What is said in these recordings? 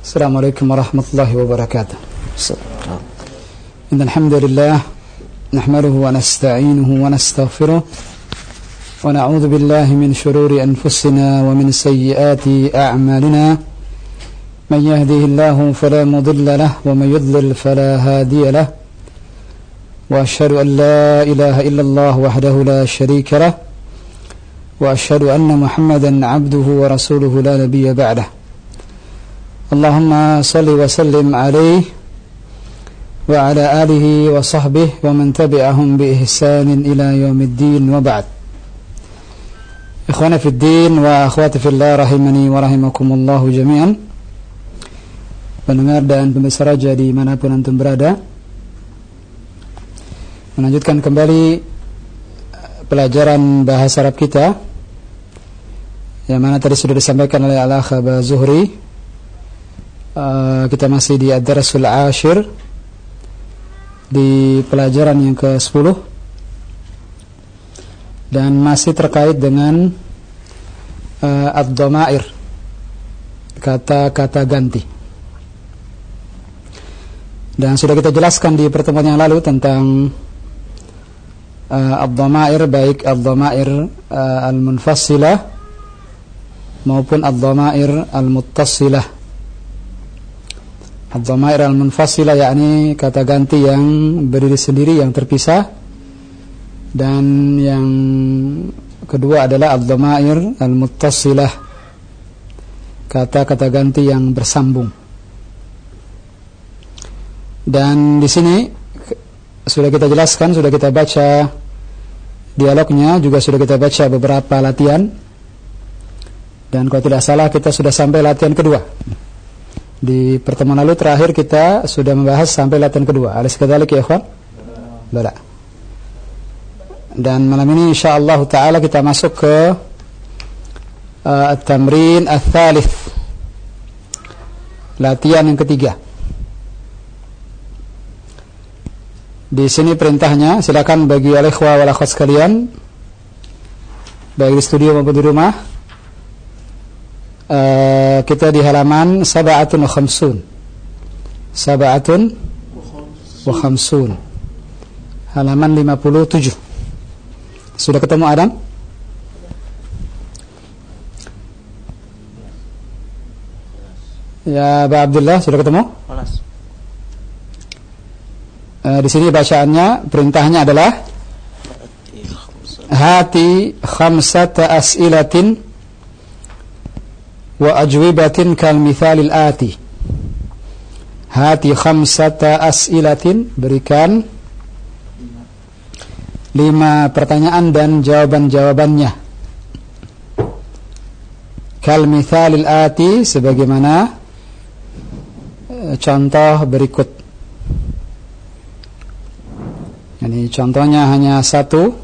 السلام عليكم ورحمة الله وبركاته. إن الحمد لله نحمده ونستعينه ونستغفره ونعوذ بالله من شرور أنفسنا ومن سيئات أعمالنا من يهده الله فلا مضل له ومن يضلل فلا هادي له وأشهد أن لا إله إلا الله وحده لا شريك له وأشهد أن محمدا عبده ورسوله لا نبي بعده. اللهم صل وسلم عليه وعلى آله وصحبه ومن تبعهم بإحسان إلى يوم الدين وبعد. إخوانا في الدين وأخواتي في الله rahimani wa rahimakumullahu jami'an. Pendengar dan pemirsa raja dimanapun antum berada, melanjutkan kembali pelajaran bahasa Arab kita yang mana tadi sudah disampaikan oleh Al-Akh Aba Zuhri. Kita masih di Ad-Darasul Ashir, di pelajaran yang ke-10, dan masih terkait dengan ad-dhamair, kata-kata ganti. Dan sudah kita jelaskan di pertemuan yang lalu tentang ad-dhamair, baik ad-dhamair al-munfassilah maupun ad-dhamair al-muttassilah. Ad-dhamair al-munfassilah yakni kata ganti yang berdiri sendiri, yang terpisah, dan yang kedua adalah ad-dhamair al-muttassilah, kata-kata ganti yang bersambung. Dan di sini sudah kita jelaskan, sudah kita baca dialognya, juga sudah kita baca beberapa latihan. Dan kalau tidak salah kita sudah sampai latihan kedua. Di pertemuan lalu terakhir kita sudah membahas sampai latihan kedua. Alis kadzalik ya ikhwan? Bala. Dan malam ini insyaallah taala kita masuk ke at-tamrin ats-tsalits. Latihan yang ketiga. Di sini perintahnya, silakan bagi al-ikhwa wal akhwat sekalian, baik di studio maupun di rumah. Kita di halaman 57, halaman 57. Sudah ketemu Adam? Ya, Ba Abdullah sudah ketemu? Di sini bacaannya, perintahnya adalah hati khamsata as'ilatin wa ajwibatin kal mithalil ati. Hati khamsata as'ilatin, berikan 5 pertanyaan dan jawaban-jawabannya. Kal mithalil ati, sebagaimana contoh berikut. Ini contohnya hanya 1,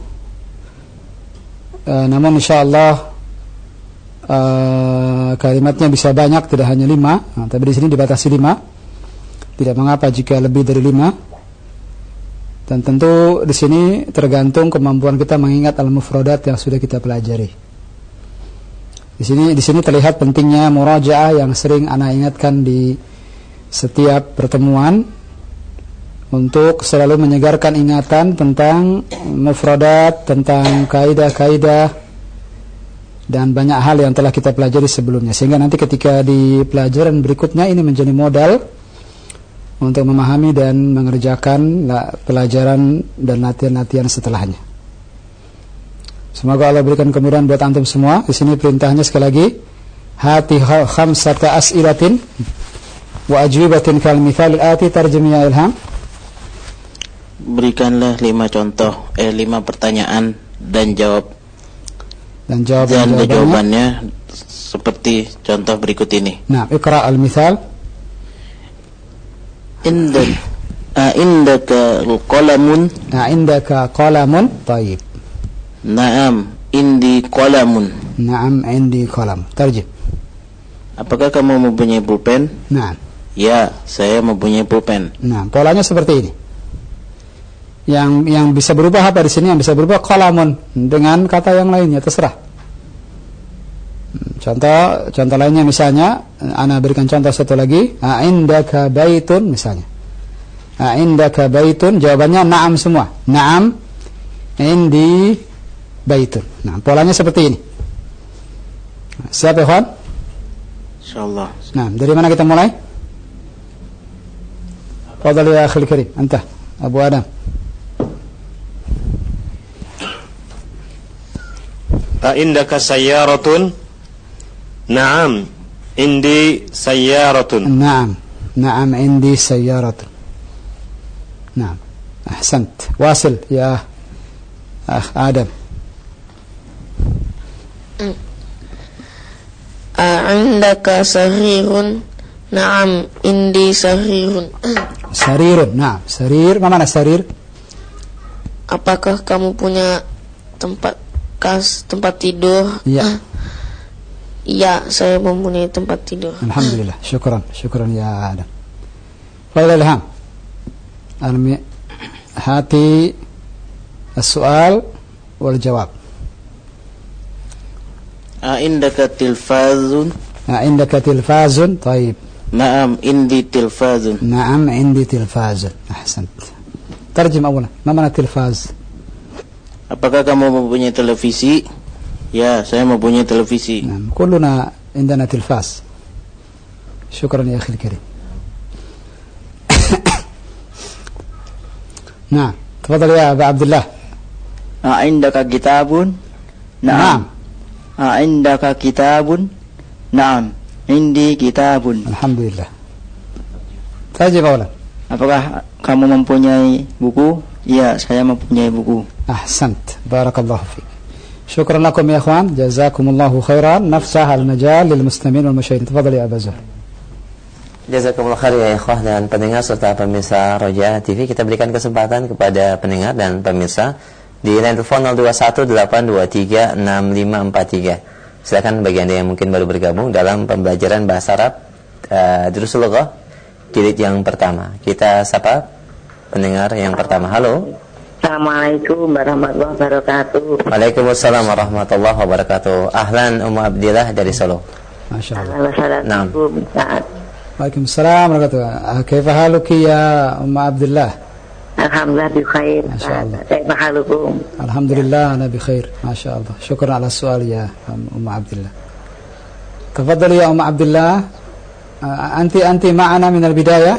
namun insyaallah kalimatnya bisa banyak, tidak hanya 5. Tapi di sini dibatasi 5. Tidak mengapa jika lebih dari 5. Dan tentu di sini tergantung kemampuan kita mengingat al-mufradat yang sudah kita pelajari. Di sini terlihat pentingnya murajaah yang sering ana ingatkan di setiap pertemuan, untuk selalu menyegarkan ingatan tentang mufradat, tentang kaidah-kaidah dan banyak hal yang telah kita pelajari sebelumnya, sehingga nanti ketika di pelajaran berikutnya ini menjadi modal untuk memahami dan mengerjakan pelajaran dan latihan-latihan setelahnya. Semoga Allah berikan kemudahan buat antum semua. Di sini perintahnya sekali lagi, hati khamsata as'ilatin wa ajwibatin kal mithalil ati. Tarjumi ya Ilham. Berikanlah 5 contoh, 5 pertanyaan dan jawabannya seperti contoh berikut ini. Nah, iqra al-mithal. Indaka qalamun. Indaka qalamun. Tayyib. Naam, indi qalamun. Naam, indi qalam. Tarjim. Apakah kamu mempunyai pulpen? Naam. Ya, saya mempunyai pulpen. Nah, polanya seperti ini. Yang bisa berubah apa di sini? Yang bisa berubah qalamun dengan kata yang lainnya, terserah. Contoh lainnya misalnya, ana berikan contoh satu lagi, indaka baitun misalnya. Indaka baitun, jawabannya na'am semua. Na'am indi baitun. Nah, polanya seperti ini. Siap, ikhwan? Insyaallah. Nah, dari mana kita mulai? Fadhal ya akhil karim, anta Abu Adam. Indaka sayyaratun? Na'am, indi sayyaratun. Na'am indi sayyaratun. Na'am. Ahsant. Wasil ya akh Adam. Indaka sarirun? Na'am indi sarirun. Sarirun, na'am. Sarir, mana sarir? Apakah kamu punya tempat tidur? Iya. Iya, saya mempunyai tempat tidur. Alhamdulillah. Syukran ya Adam. Fadhal Ilham. Hati السؤال والجواب. عندك تلفاز؟ عندك تلفاز؟ طيب. نعم عندي تلفاز. نعم عندي تلفاز. أحسنت. ترجم أولا. ما معنى تلفاز؟ Apakah kamu mempunyai televisi? Ya, saya mempunyai televisi. نعم. كلنا عندنا تلفاز. شكرا يا أخي الكريم. نعم. تفضل يا أبا عبد الله. عندك كتاب؟ نعم. عندك كتاب؟ نعم عندي كتاب. Alhamdulillah. Tajib awal. Apakah kamu mempunyai buku? Ya, saya mempunyai buku. Ahsant. Barakallahu fiik. Syukran lakum ya ikhwan. Jazakumullahu khairan. Nafsah al-majal lil muslimin wal musyahidin. Tafadhal ya Abu Zul. Jazakumullah khair ya ikhwah dan pendengar serta pemirsa Roja TV. Kita berikan kesempatan kepada pendengar dan pemirsa di line telepon 0218236543. Silakan bagi Anda yang mungkin baru bergabung dalam pembelajaran bahasa Arab Durusul Lughah jilid yang pertama. Kita sapa pendengar yang pertama. Halo. Assalamualaikum warahmatullahi wabarakatuh. Waalaikumsalam warahmatullahi wabarakatuh. Ahlan Ummu Abdillah dari Solo. Masyaallah. Naam. Waalaikumsalam warahmatullahi wabarakatuh. Kaifa haluki ya Ummu Abdillah? Alhamdulillah bi khair. Masyaallah. Kaifa halukum? Alhamdulillah ana bi khair. Masyaallah. Syukran ala soal ya Ummu Abdillah. Tafadhali ya Ummu Abdillah. Anti ma'ana min al-bidayah.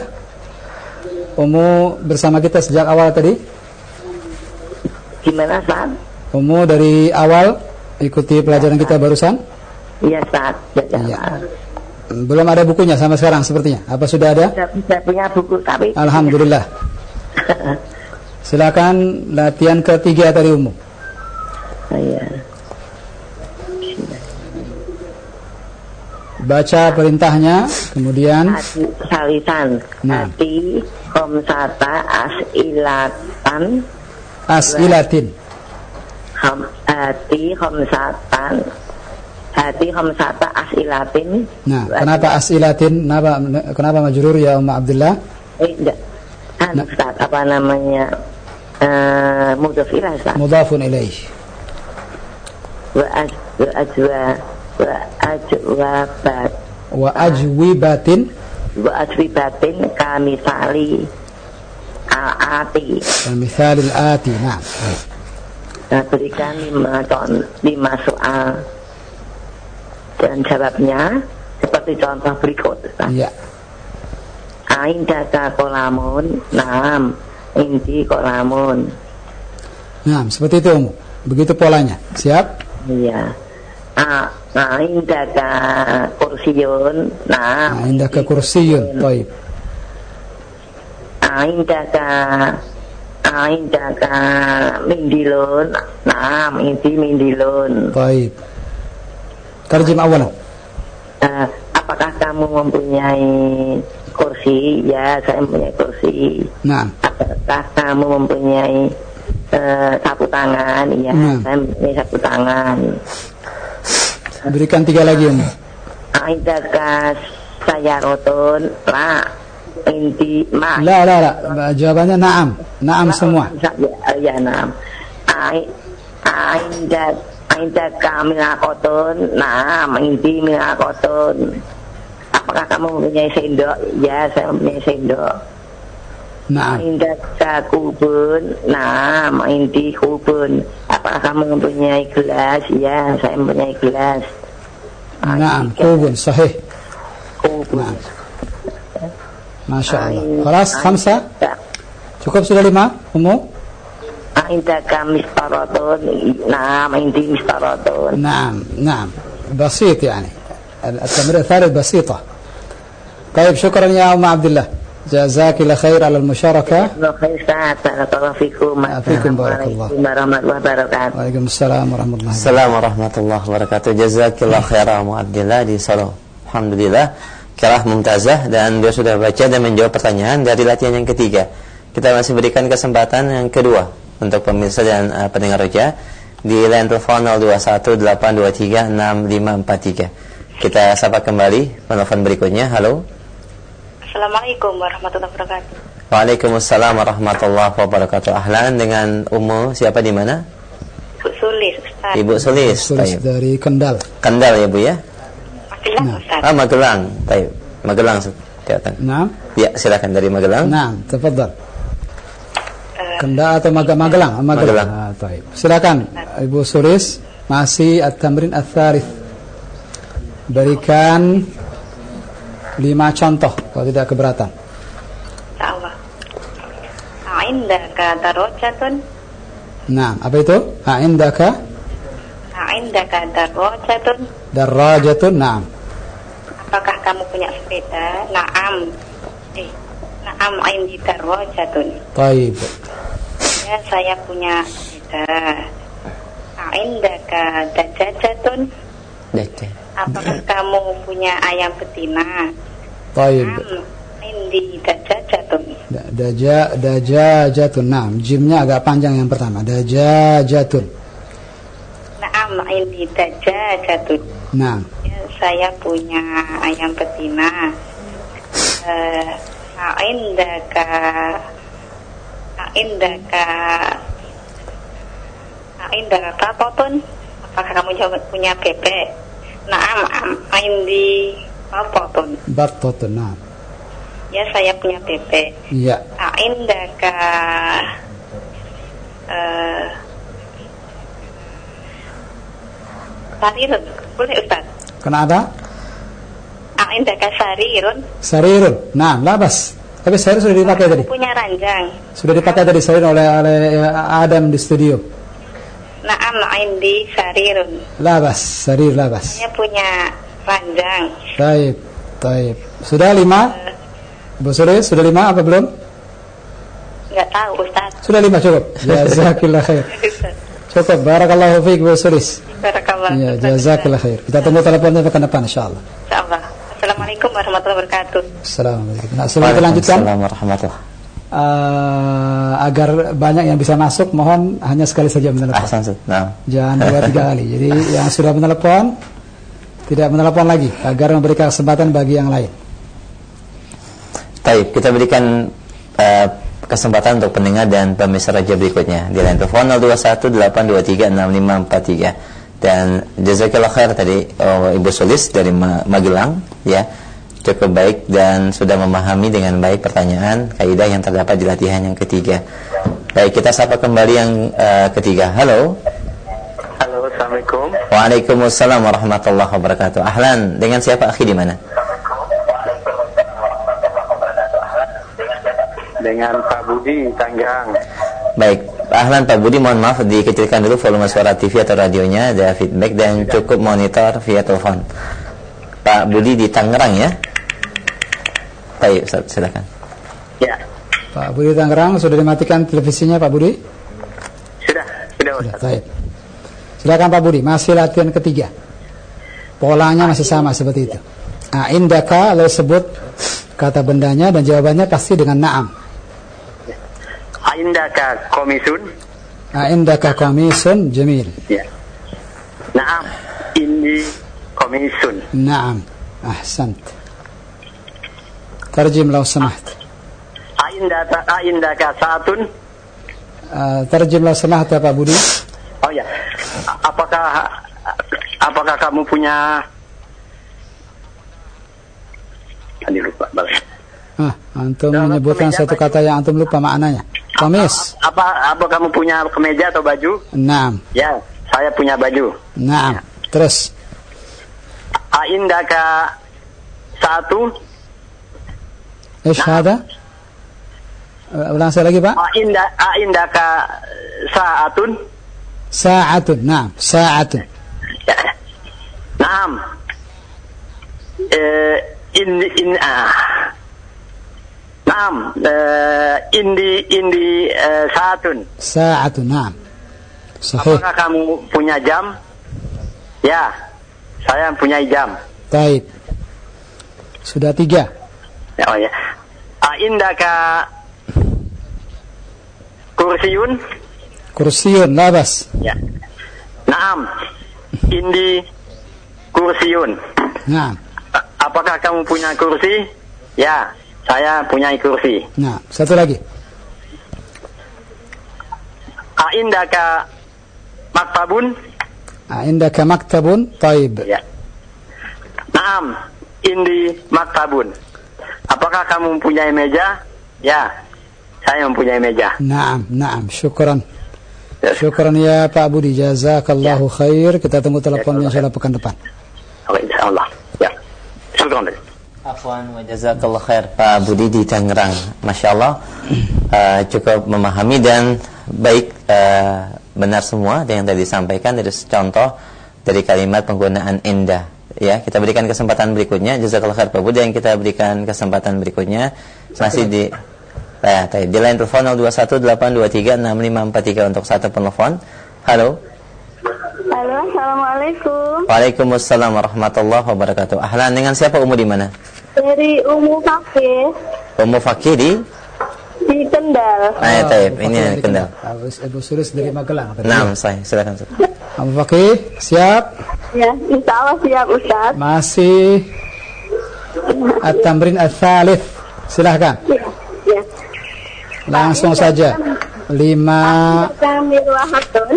Ummu bersama kita sejak awal tadi. Gimana, Ustaz? Ummu dari awal ikuti pelajaran kita barusan? Iya, Ustaz. Ya. Belum ada bukunya sampai sekarang sepertinya. Apa sudah ada? Saya punya buku tapi Alhamdulillah. Silakan latihan ketiga tadi Ummu. Iya. Baca perintahnya, kemudian Salisan. Nah. Hati komsata as'ilatan. As'ilatin. Hati komsata as'ilatin. Nah, kenapa as'ilatin? Kenapa majrur ya Ummu Abdillah? Enggak. Ustaz, apa namanya? Mudhaf ilaih, Ustaz. Mudhafun ilaih. Wa ajwibatin kamisali al-ati. Misalil ati. Nah. Nah, berikan 5 soal dan jawabnya seperti contoh berikut. Iya. Indaka kolamun. Naam indi kolamun. Nah, seperti itu Ummu. Begitu polanya. Siap? Iya. Indaka kursiyun. Naam. Indaka kursiyun. Baik. Indaka mindilun. Naam indi mindilun. Baik. Terjem awalan. Apakah kamu mempunyai kursi? Ya, saya mempunyai kursi. Nah. Apakah kamu mempunyai sapu tangan? Ya, saya mempunyai sapu tangan. Berikan 3 lagi Ummu. Aidaka sayarotun. La inti ma. La. Jawabannya na'am. Na'am semua. Ya, na'am. Aindaka minakotun. Naam, indi minakotun. Apakah kamu mempunyai sendok? Ya, saya mempunyai sendok. Naam. Aindaka kubun. Naam, indi kubun. Apakah kamu mempunyai gelas? Ya, saya mempunyai gelas. Naam, kubun, sahih. Kubun. Naam. Masya Allah. Kelas 5? Cukup sudah 5, Ummu? Aindaka mistaratun. Naam, indi mistaratun. نعم بسيط يعني التمرين الثالث بسيطة. طيب شكرا يا أم عبد الله, جزاك الله خير على المشاركة. Assalamualaikum warahmatullahi wabarakatuh. Waalaikumsalam warahmatullahi wabarakatuh. Assalamualaikum warahmatullahi wabarakatuh. Jazakillah khairan Mu Abdillah di Solo. Alhamdulillah, kirah mumtazah dan dia sudah baca dan menjawab pertanyaan dari latihan yang ketiga. Kita masih berikan kesempatan yang kedua untuk pemirsa dan pendengar Roja di line telepon 0218236543. Kita sapa kembali penelpon berikutnya. Halo. Assalamualaikum warahmatullahi wabarakatuh. Waalaikumsalam warahmatullahi wabarakatuh. Ahlan, dengan Ummu siapa di mana? Bu Sulis, Ustaz. Ibu Sulis. Sulis dari Kendal. Kendal ya Bu ya? Magelang, Ustaz. Magelang. Baik. Magelang. Naam. Ya, silakan dari Magelang. Naam, tafadhal. Kendal atau Magelang? Magelang. Baik. Silakan Ibu Sulis, masih at-tamrin ats-tsalits. Berikan 5 contoh kalau tidak keberatan. Insyaallah. Aindaka darajatun. Nah, apa itu? Aindaka darajatun. darajatun. Naam. Apakah kamu punya sepeda? Naam. Naam, indi darajatun. Baik. Ya, saya punya sepeda. Aindaka dajajatun. Apakah kamu punya ayam betina? Baik. Naam, indi dajajatun. Dajajatun. Naam, jimnya agak panjang yang pertama. Dajajatun. Naam, indi dajajatun. Naam. Ya, saya punya ayam betina. Aindaka papotun. Apakah kamu punya bebek? Naam, indi papotun. Battotun. Naam. Ya, saya punya bebek. Iya. Aindaka sarirun. Boleh, Ustaz? Kenapa? Aindaka sarirun. Sarirun. Naam, labas. Tapi sarir sudah dipakai tadi. Punya ranjang. Sudah dipakai tadi sarir oleh Adam di studio. Naam, indi sarirun. Labas, sarir labas. Saya punya ranjang. Taib. Sudah 5? Bu Sulis, sudah 5 apa belum? Enggak tahu, Ustaz. Sudah 5 cukup. Jazakallah khair. Cukup. Barakallahu fiik Bu Sulis. Barakallah. Ya, jazakallah khair. Kita tunggu teleponnya pekan depan insyaallah. Insyaallah. Assalamualaikum warahmatullahi wabarakatuh. Assalamualaikum. Nah, sebelum kita lanjutkan, Assalamualaikum warahmatullahi agar banyak yang bisa masuk, mohon hanya sekali saja menelepon. Nah. Jangan 2-3 kali. Jadi yang sudah menelepon tidak menelepon lagi agar memberikan kesempatan bagi yang lain. Baik, kita berikan kesempatan untuk pendengar dan pemirsa Raja berikutnya di line telepon 0218236543. Dan jazakallah khair tadi Ibu Sulis dari Magelang, ya, cukup baik dan sudah memahami dengan baik pertanyaan kaidah yang terdapat di latihan yang ketiga. Baik, kita sapa kembali yang ketiga. Halo. Halo, assalamualaikum. Waalaikumsalam warahmatullahi wabarakatuh. Ahlan, dengan siapa akhi di mana? Dengan Pak Budi Tanggerang. Baik, ahlan Pak Budi, mohon maaf dikecilkan dulu volume suara TV atau radionya, ada feedback, dan cukup monitor via telepon. Pak Budi di Tangerang ya. Baik, silakan. Ya. Pak Budi Tangerang, sudah dimatikan televisinya Pak Budi? Sudah Ustaz. Baik. Silakan Pak Budi, masih latihan ketiga. Polanya masih sama seperti itu. Nah, indaka lalu sebut kata bendanya dan jawabannya pasti dengan na'am. Indaka komisun. Indaka komisun jamil. Ya. Naam, indi komisun. Naam, ahsant. Tarjim lau samaht. Indaka saatun. Tarjim lau samaht ya Pak Budi. Oh ya. apakah kamu punya? Tadi lupa balik. Antum menyebutkan satu kata yang antum lupa maknanya. Qamis. Apa kamu punya kemeja atau baju? Naam. Ya, saya punya baju. Naam. Terus. Aindaka satu. Ish hada? Ulang sekali lagi, Pak. Aindaka sa'atun. Sa'atun. Naam. Sa'atun. Naam. Naam. Indi sa'atun. Sa'atun. Naam. Sahih. Apakah kamu punya jam? Ya, saya punya jam. Baik. Sudah 3. Oh ya. Aindaka kursiun. Kursiun, labas. Ya. Naam. Indi kursiun. Naam. Apakah kamu punya kursi? Ya, saya punya kursi. Nah, satu lagi. Aindaka maktabun. Aindaka maktabun. Taib. Ya. Naam. Indi maktabun. Apakah kamu mempunyai meja? Ya, saya mempunyai meja. Naam, naam. Syukran. Syukran ya Pak Budi. Jazakallahu khair. Kita tunggu teleponnya insyaallah pekan depan. Oke, insyaallah. Ya. Syukran. Afwan wa jazakallahu khair Pak Budi di Tangerang. Masya Allah, cukup memahami dan baik, benar semua yang tadi disampaikan dari contoh dari kalimat penggunaan indah. Ya, kita berikan kesempatan berikutnya. Jazakallahu khair Pak Budi. Yang kita berikan kesempatan berikutnya masih di line telepon 0218236543 untuk satu penelpon. Halo. Halo, assalamualaikum. Waalaikumsalam warahmatullahi wabarakatuh. Ahlan, dengan siapa Umu di mana? Dari Umu Fakih. Umu Fakih di Kendal. Ini Kendal. Ibu Sulis dari Magelang. Nah, silakan. Umu Fakih, siap? Ya, insyaallah siap Ustaz. Masih at-tamrin ats-tsalits. Silahkan. Ya. Langsung saja. 5. Mirwahatun.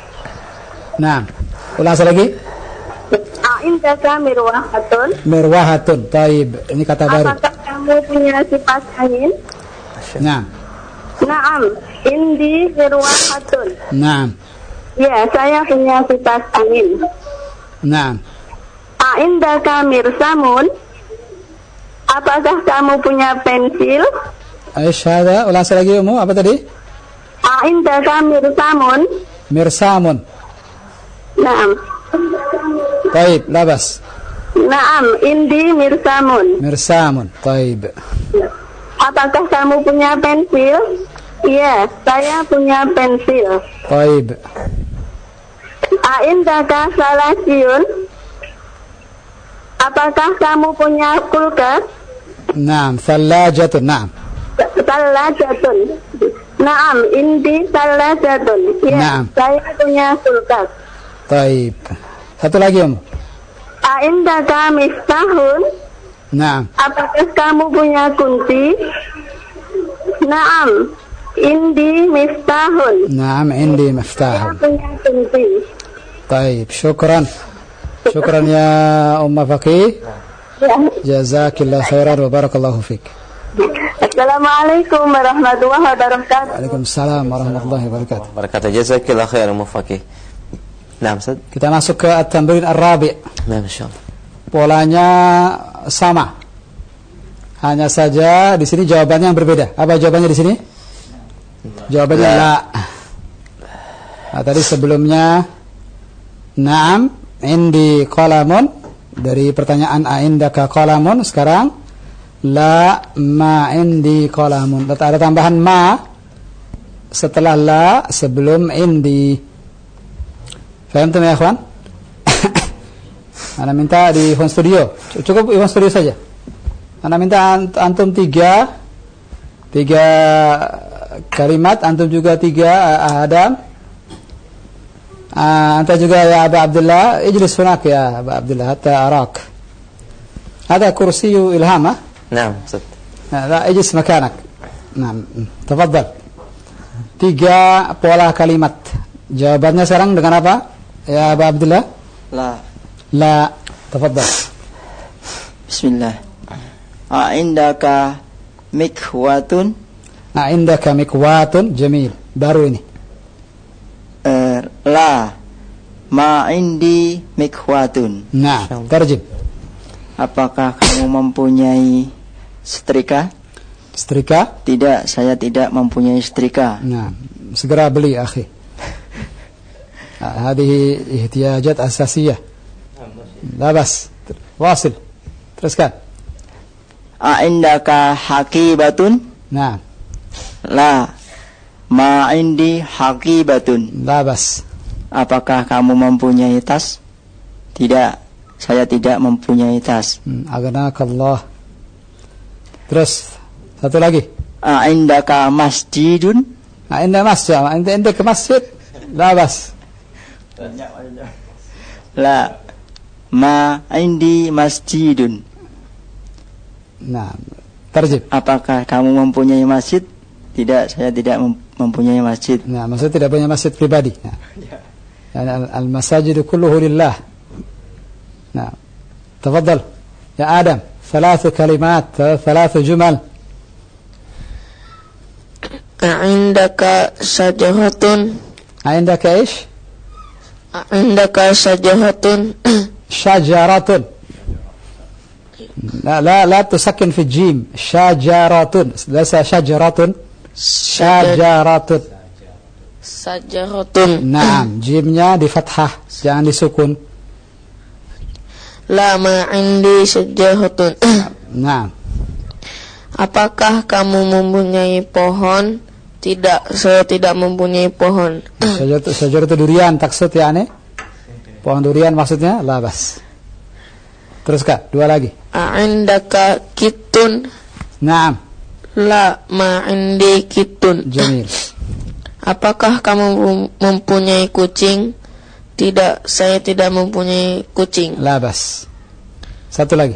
Nah, ulang lagi. Aindaka mirwahatun. Mirwahatun. Taib. Ini kata baru. Apakah kamu punya kipas angin? Nah. Naam. Indi mirwahatun. Nah. Ya, saya punya kipas angin. Nah. Aindaka mirsamun. Apakah kamu punya pensil? Aisyah, ulang lagi Umu, apa tadi? Aindaka mirsamun. Mirsamun. Naam. Taib, labas. Naam, indi mirsamun. Mirsamun, taib. Apakah kamu punya pensil? Iya, saya punya pensil. Taib. Aindaka salasiyun. Apakah kamu punya kulkas? Naam, thalajatun, naam. Thalajatun. Naam, indi thalajatun. Ya, Naam. saya punya kulkas. Taib. Satu lagi Umu. Aindaka miftahun. Naam. Apakah kamu punya kunci? Naam, indi miftahun. Naam, indi Saya miftahun. punya kunci. Taib, syukran. Syukran ya Umma Fakih. Ya. Jazakillah khairan wa barakallahu fik. Assalamualaikum warahmatullahi wabarakatuh. Waalaikumsalam warahmatullahi wabarakatuh. Barakatuh. Jazakallahu khairan Umu Fakih. Nah, Ustaz. Kita masuk ke at-tamrin ar-rabi'. Nah, masyaallah. Polanya sama. Hanya saja di sini jawabannya yang berbeda. Apa jawabannya di sini? Jawabannya la. Nah, tadi sebelumnya na'am indi qalamun, dari pertanyaan aindaka qalamun, sekarang la ma indi qalamun. Ada tambahan ma setelah la sebelum indi. Faham ya ikhwan? Ana minta di phone studio. Cukup di phone studio saja. Ana minta antum tiga kalimat, antum juga 3 Adam. Anta juga ya Abu Abdullah, ijlis hunak ya Abu Abdullah hatta arak. Hada kursiyu ilham, ha? Naam, Ustaz. لا اجلس مكانك. نعم تفضل. 3 pola kalimat. Jawabannya sekarang dengan apa? Ya Abu Abdullah. La. Tafadhal. Bismillah. A'indaka mikwatun? A'indaka mikwatun? Jamil. Baru ini. La. Ma indi mikwatun. Nah, terjem. Apakah kamu mempunyai setrika? Setrika? Tidak, saya tidak mempunyai setrika. Nah, segera beli, akhi. هذه احتياجات أساسية. لا بس. واصل. teruskan. A'indaka haqibatun? Nah. La. Ma indi haqibatun. La bas. Apakah kamu mempunyai tas? Tidak, saya tidak mempunyai tas. Aganakallah. Terus satu lagi. A'indaka masjidun? A'inda masjid. A'inda ke masjid. La bas. La. Ma indi masjidun. Nah, terjib. Apakah kamu mempunyai masjid? Tidak, saya tidak mempunyai masjid. Nah, maksud tidak punya masjid pribadi. Nah. Al-masajidu kulluhu lillah. Nah, tafadhal ya Adam, 3 kalimat, 3 jumal. A'indaka sajahatun? A'indaka ish? A'indaka sajahatun? Syajaratun. لا تسكن في الجيم. شجرة ليس شجرة. شجرة. Sajahatun. Naam, jimnya di fathah, jangan disukun. La ma indi sajahatun. Naam. Apakah kamu mempunyai pohon? Tidak, saya tidak mempunyai pohon. Syajar itu durian taksud ya aneh. Pohon durian maksudnya? La bas. Terus Kak, 2 lagi. A'indaka kitun? Naam. La ma indi kitun. Jamil. Apakah kamu mempunyai kucing? Tidak, saya tidak mempunyai kucing. La bas. Satu lagi.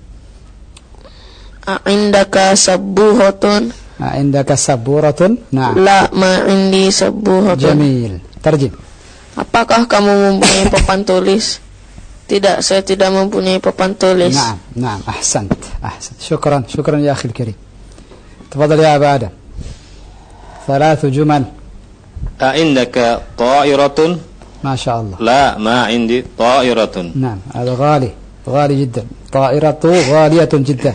A'indaka sabbuhatun? A'indaka saburatun? Naam. La ma indi sabbuhatun. Jamil. Terjem. Apakah kamu mempunyai papan tulis? Tidak, saya tidak mempunyai papan tulis. Naam, naam, ahsant. Syukran, syukran ya akhil karim. Tafadhal ya Abu Adam. 3 jumal. A'indaka ta'iratun? ما شاء الله. لا ما عندي طائرة. نعم هذا غالي جدا. طائرة غالية جدا.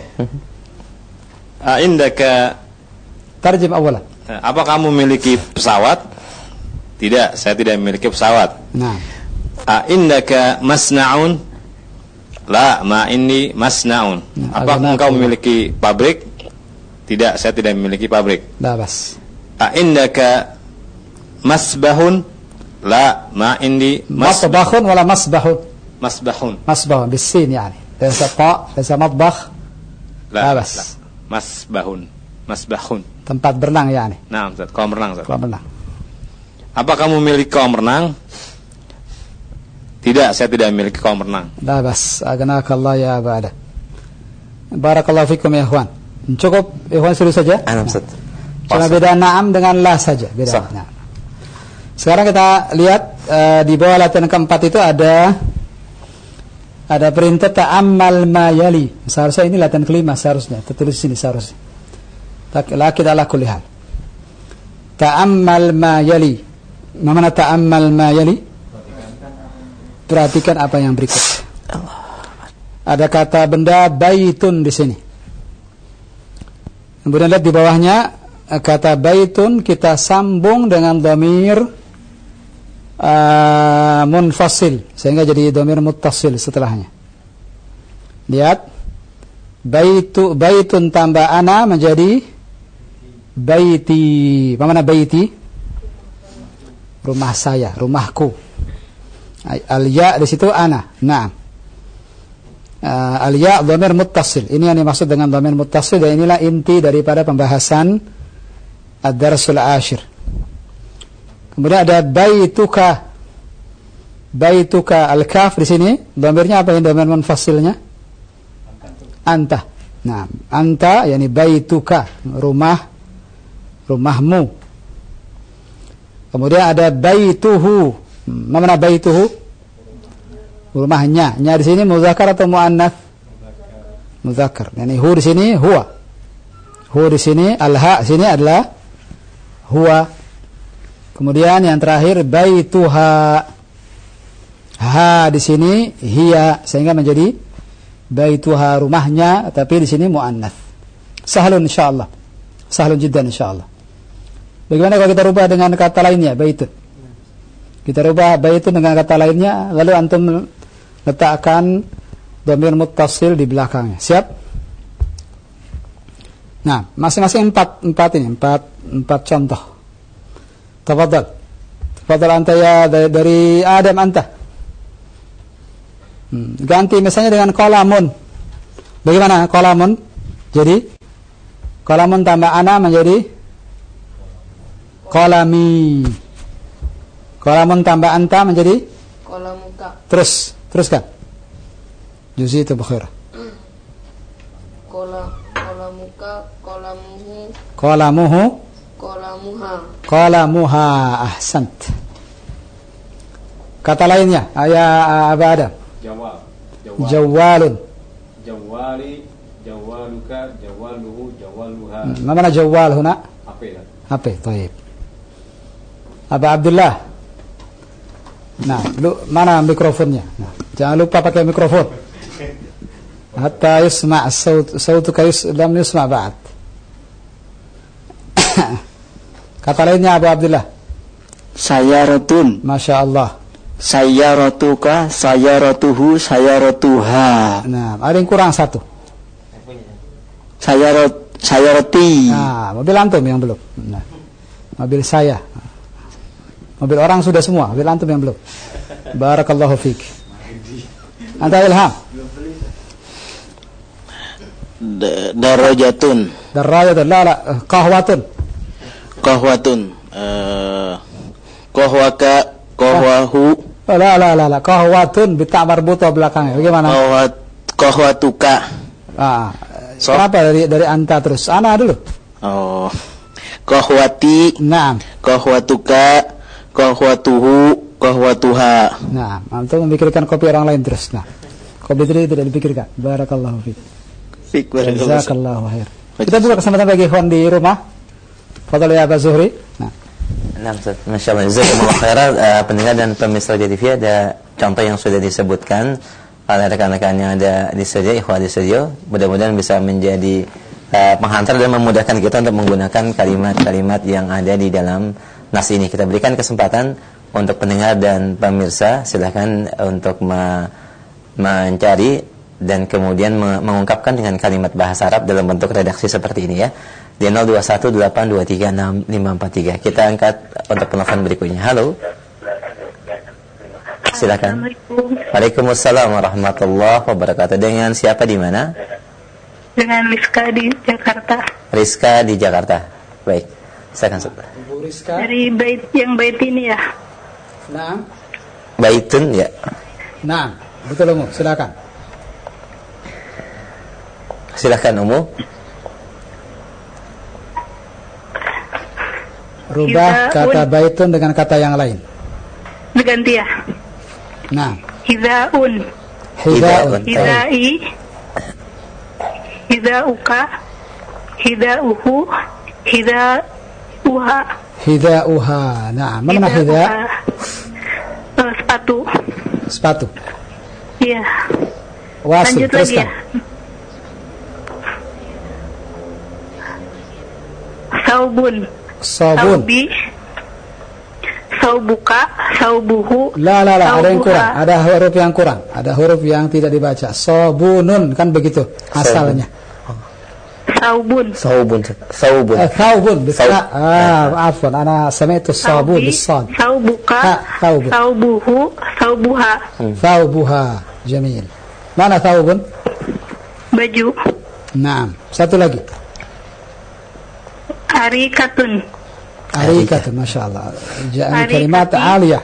عندك ترجم أولا. Apa kamu memiliki pesawat? Tidak, saya tidak memiliki pesawat. Nah. Indaka masna'un? La, ma inni masna'un. Apa engkau memiliki pabrik? Tidak, saya tidak memiliki pabrik. La bas. Indaka masbahun? La, ma indi masbahun wala masbahun? Masbahun بالسين يعني. ليس طاء, ليس مطبخ. La bas. Masbahun. Tempat berenang yani. Nah, Ustaz, kolam renang, Ustaz. Kolam renang. Apa kamu memiliki kolam renang? Tidak, saya tidak memiliki kolam renang. La bas. Aganakallah ya Abu Adam. Barakallahu fikum ya ikhwan. Cukup ikhwan sudah saja? Anam, Ustaz. Cuma beda na'am dengan la saja, beda. Nah. Sekarang kita lihat di bawah latihan keempat itu ada perintah ta'ammal ma yali. Seharusnya ini latihan kelima seharusnya. Tertulis sini seharusnya. Lakin ala kulli hal. Ta'ammal ma yali. Mana ta'ammal ma yali? Perhatikan apa yang berikut. Ada kata benda baitun di sini. Kemudian lihat di bawahnya kata baitun kita sambung dengan dhamir munfasil sehingga jadi dhamir muttasil setelahnya. Lihat, baitun tambah ana menjadi baiti. Apa mana baiti? Rumah saya, rumahku. Al-ya di situ ana. Nah, al-ya dhamir muttasil. Ini yang dimaksud dengan dhamir muttasil, dan inilah inti daripada pembahasan ad-darsul ashir. Kemudian ada baituka. Baituka al-kaf di sini dhamirnya apa yang dhamir munfasilnya? Anta. Nah, anta yakni baituka, rumahmu. Kemudian ada baituhu. Mana baituhu? Rumahnya. Nya di sini muzakkar atau muannats? Muzakkar. Yani hu di sini huwa. Hu di sini al-ha sini adalah huwa. Kemudian yang terakhir baituha. Ha di sini hiya sehingga menjadi baituha rumahnya, tapi di sini muannats. Sahlun insyaallah. Sahlun jiddan insyaallah. Bagaimana kalau kita rubah dengan kata lainnya baitun? Kita rubah baitun dengan kata lainnya, lalu antum letakkan dhamir muttasil di belakangnya. Siap? Nah, masing-masing empat contoh. Tafadhal. Tafadhal anta ya dari Adam anta. Ganti misalnya dengan qalamun. Bagaimana qalamun? Jadi qalamun tambah ana menjadi qalami. Qalamun tambah anta menjadi qalamuka. Teruskan. Juzi itu bukhair. Qalamuka, qalamuhu, Qalamuhu, qalamuha. qalamuha. Ahsant. Kata lainnya, Aba Adam. Jawalun. Jawali, jawaluka, jawaluhu, jawaluha. Ma mana jawal huna? HP. Baik. Aba Abdullah. Nah, mana mikrofonnya? Nah, jangan lupa pakai mikrofon. Hatta yusma' sautuka lam yusma' ba'd. Kata lainnya Abu Abdullah. Sayaratun. Masya Allah. Sayaratuka, sayaratuhu, sayaratuha. Nah, ada yang kurang satu. Sayarati. Nah, mobil antum yang belum. Nah, mobil saya. Mobil orang sudah semua, mobil antum yang belum. Barakallahu fiik. Anta Ilham. Darajatun. Darajatun. La, qahwatun. Qahwatun. Qahwaka, qahwahu. La. Qahwatun bita' marbutah belakangnya. Bagaimana? Qahwatuka. Kenapa dari anta terus? Ana dulu. Oh. Qahwati. Naam. Qahwatuka, qahwatuhu, qahwatuha. Nah, antum memikirkan kopi orang lain terus. Nah, kopi itu tidak dipikirkan. Barakallahu fiik. Jazakallahu khair. Kita buka kesempatan bagi ikhwan di rumah. Fadhal ya Aba Zuhri. Nah, Masya Allah. Jazakumullah khairan. Pendengar dan pemirsa Radio TV, ada contoh yang sudah disebutkan oleh rekan-rekan yang ada di studio, ikhwan di studio. Mudah-mudahan bisa menjadi penghantar dan memudahkan kita untuk menggunakan kalimat-kalimat yang ada di dalam nas ini. Kita berikan kesempatan untuk pendengar dan pemirsa, silakan untuk mencari dan kemudian mengungkapkan dengan kalimat bahasa Arab dalam bentuk redaksi seperti ini ya. Di 0218236543. Kita angkat untuk penelpon berikutnya. Halo. Silakan. Waalaikumsalam warahmatullahi wabarakatuh. Dengan siapa di mana? Dengan Rizka di Jakarta. Rizka di Jakarta. Baik. Silakan. Ibu Rizka. Dari bait ini ya. Nah. Baitun ya. Nah, betul Umu. Silakan. Silakan Umu. Rubah kata baitun dengan kata yang lain. Diganti ya. Nah. Hidaun. Hidai. Hidauka. Hidauhu. Hidauha. Hidauha. Nah, mana hida? Sepatu. Iya. Wasil. Lanjut lagi ya. Saubun. Saubi. Saubuka. Saubuhu. La, ada yang kurang. Ada huruf yang kurang. Ada huruf yang tidak dibaca. Saubunun, kan begitu asalnya. Saubun. Saubun. Afwan, ana sami'tu sabun bis-sad. Saubuka. Saubuhu. Saubuha. Saubuha. Jamil. Mana saubun? Baju. Naam. Satu lagi. Arikatun. Masya Allah. Ja'ani kalimat aliyah.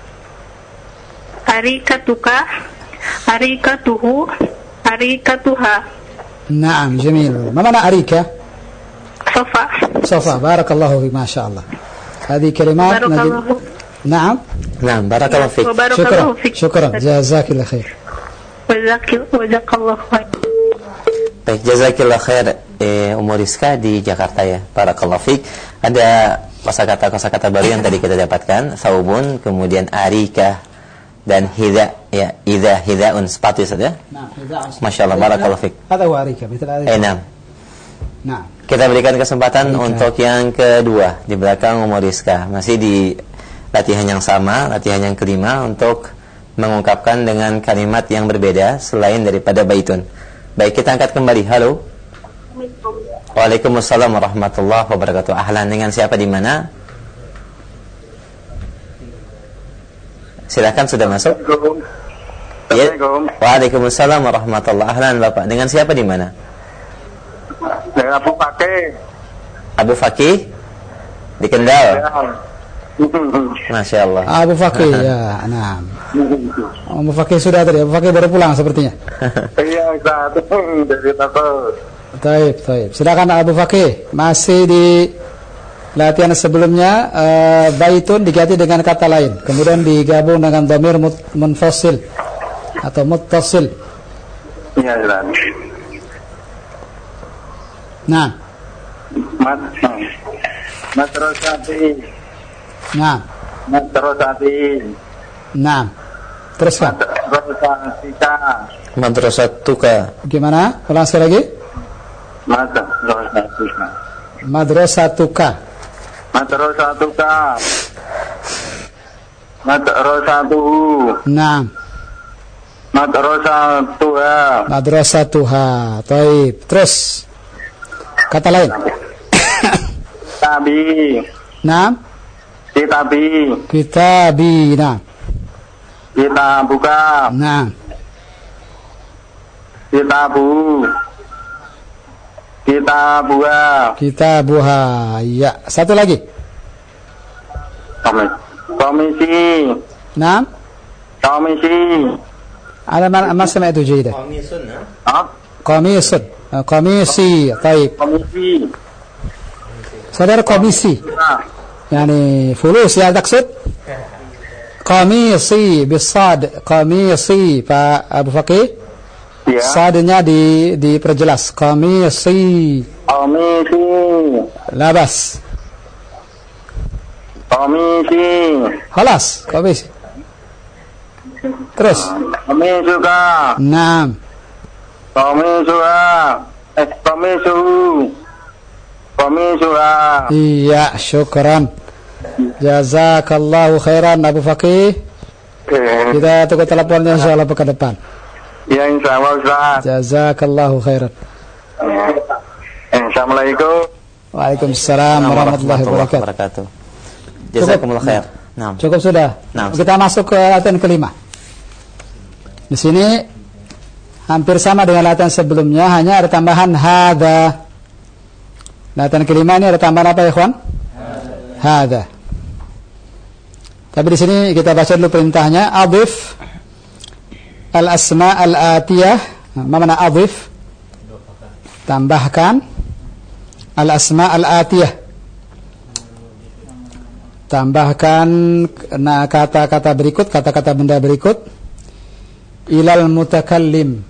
Arikatuka. Arikatuhu. Arikatuha. Naam, jamil. Ma mana arika? Sofa. Barakallahu fi, masya Allah. هذه كلمات Naam. Nah, barakallahu fiik. Syukran. Jazakillah khair. Jazakallahu khair. Baik, jazakillah khair Ummu Rizka di Jakarta ya. Barakallahu fiik. Ada kosakata baru yang tadi kita dapatkan, saubun, kemudian arika dan hidha ya, hidaun sepatu saja. Nah, hidaun. Masyaallah, barakallahu fiik. Ada arika, betul arika. Nah. Kita berikan kesempatan untuk yang kedua di belakang Ummu Rizka. Masih di latihan yang sama, latihan yang kelima untuk mengungkapkan dengan kalimat yang berbeda selain daripada baitun. Baik, kita angkat kembali. Halo. Waalaikumsalam warahmatullahi wabarakatuh. Ahlan, dengan siapa di mana? Silakan, sudah masuk. Ya. Waalaikumsalam warahmatullahi. Ahlan Bapak, dengan siapa di mana? Dengan Abu Fakih. Abu Fakih di Kendal. Masya Allah. Abu Fakih ya, nah. Abu Fakih sudah tadi. Abu Fakih baru pulang sepertinya. Iya, Ustaz. Dari Tato. Taib. Silakan Abu Fakih. Masih di latihan sebelumnya, baitun diganti dengan kata lain, kemudian digabung dengan dhamir munfasil atau muttasil. Iya, Ustaz. Nah. Madrasati. Nah. Madrasati. Nah. Teruskan. Madrasatika. Madrasatuka. Gimana? Ulang sekali lagi. Madrasatuka. Madrasatuka. Madrasatuka. Madrasatuhu. Nah. Madrasatuha. Madrasatuha. Taib. Terus. Kata lain. Kitabi. Nah. Kitabi. Kitabi. Nah. Kitabuka. Nah. Kitabu. Kitabuha. Kitabuha. Ya. Satu lagi. Komisi. Nah. Komisi. Ada ما سمعت جيدا. Komisun. Komisi. Taib. Komisi. Saudara komisi. Yani fulus ya taksud. Komisi bisad. Komisi Pak Abu Fakih. Ya. Sadnya diperjelas. Komisi. Komisi. Labas. Komisi. Halas. Komisi. Terus. Komisuka. Naam. Komisuha. Komisuha. Iya, syukran. Jazakallahu khairan Abu Fakih. Kita tunggu teleponnya insyaallah pekan depan. Ya, insyaallah Ustaz. Jazakallahu khairan. Assalamualaikum. Waalaikumsalam warahmatullahi wabarakatuh. Jazakumullah khair. Nah. Cukup sudah. Nah. Kita masuk ke latihan kelima. Di sini hampir sama dengan latihan sebelumnya, hanya ada tambahan hadza. Latihan kelima ini ada tambahan apa ya, ikhwan? Hadza. Tapi di sini kita baca dulu perintahnya, adhif al-asma al-atiyah. Apa makna adhif? Tambahkan al-asma al-atiyah. Tambahkan kata-kata berikut, kata-kata benda berikut ilal mutakallim.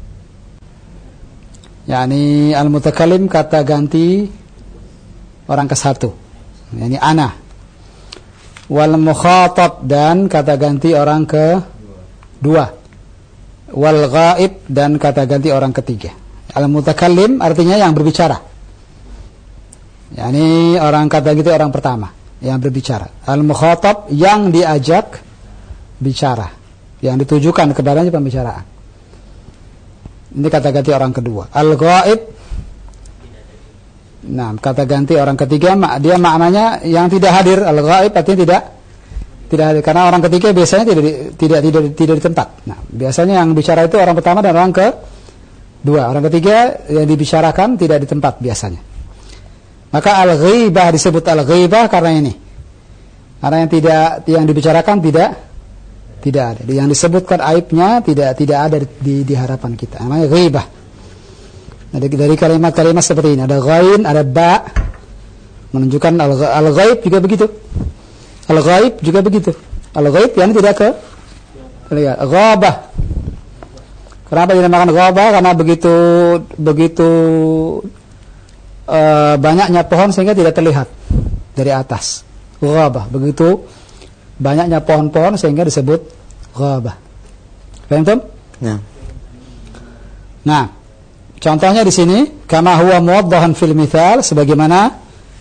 Yani al-mutakallim kata ganti orang ke satu, yani ana. Wal mukhatab dan kata ganti orang ke dua. Wal ghaib dan kata ganti orang ketiga. Al-mutakallim artinya yang berbicara. Yani orang kata gitu orang pertama yang berbicara. Al-mukhatab yang diajak bicara, yang ditujukan kepadanya pembicaraan. Ini kata ganti orang kedua. Al-ghaib, nah kata ganti orang ketiga, dia maknanya yang tidak hadir. Al-ghaib artinya tidak hadir, karena orang ketiga biasanya tidak di tempat. Nah, biasanya yang bicara itu orang pertama dan orang kedua. Orang ketiga yang dibicarakan tidak di tempat biasanya. Maka al-ghibah disebut al-ghibah karena ini. Karena yang dibicarakan tidak ada. Yang disebutkan aibnya tidak ada di hadapan kita. Namanya ghibah. Nah, dari kalimat-kalimat seperti ini ada ghain, ada ba, menunjukkan al-ghaib juga begitu. Al-ghaib juga begitu. Al-ghaib yang tidak terlihat. Ghabah. Kenapa dinamakan ghabah? Karena begitu banyaknya pohon sehingga tidak terlihat dari atas. Ghabah. Begitu banyaknya pohon-pohon sehingga disebut ghabah. Paham tuh? Nah, contohnya di sini kama huwa muwaddahan fil mithal, sebagaimana